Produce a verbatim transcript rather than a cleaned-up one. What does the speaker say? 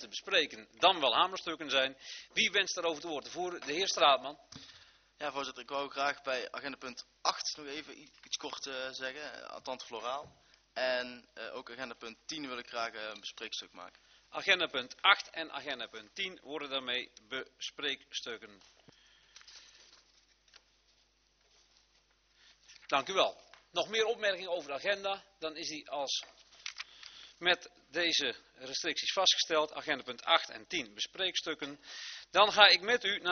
te bespreken dan wel hamerstukken zijn. Wie wenst daarover het woord te voeren? De heer Straatman. Ja, voorzitter, ik wou graag bij agenda punt acht nog even iets kort uh, zeggen, althans floraal. En uh, ook agenda punt tien wil ik graag een bespreekstuk maken. Agenda punt acht en agenda punt tien worden daarmee bespreekstukken. Dank u wel. Nog meer opmerkingen over de agenda, dan is die als met deze restricties vastgesteld. Agenda punt acht en tien bespreekstukken. Dan ga ik met u naar